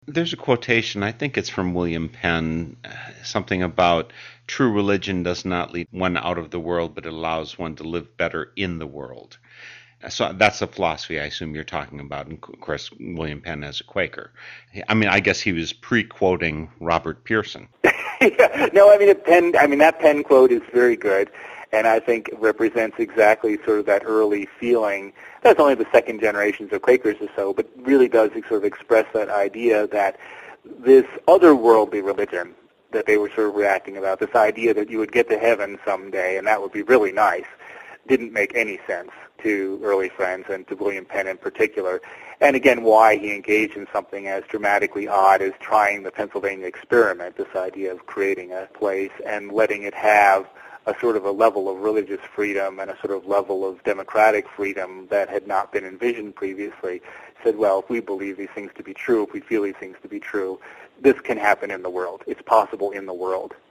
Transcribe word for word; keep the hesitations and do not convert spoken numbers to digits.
There's a quotation, I think it's from William Penn, uh, something about true religion does not lead one out of the world, but it allows one to live better in the world. So that's the philosophy I assume you're talking about. And of course, William Penn as a Quaker. I mean, I guess he was pre-quoting Robert Pearson. Yeah, no, I mean, Penn, I mean, that Penn quote is very good, and I think represents exactly sort of that early feeling. That's only the second generations of Quakers or so, but really does sort of express that idea that this otherworldly religion that they were sort of reacting about, this idea that you would get to heaven someday and that would be really nice, didn't make any sense to early friends and to William Penn in particular. And again, why he engaged in something as dramatically odd as trying the Pennsylvania experiment, this idea of creating a place and letting it have a sort of a level of religious freedom and a sort of level of democratic freedom that had not been envisioned previously. Said, well, if we believe these things to be true, if we feel these things to be true, this can happen in the world. It's possible in the world.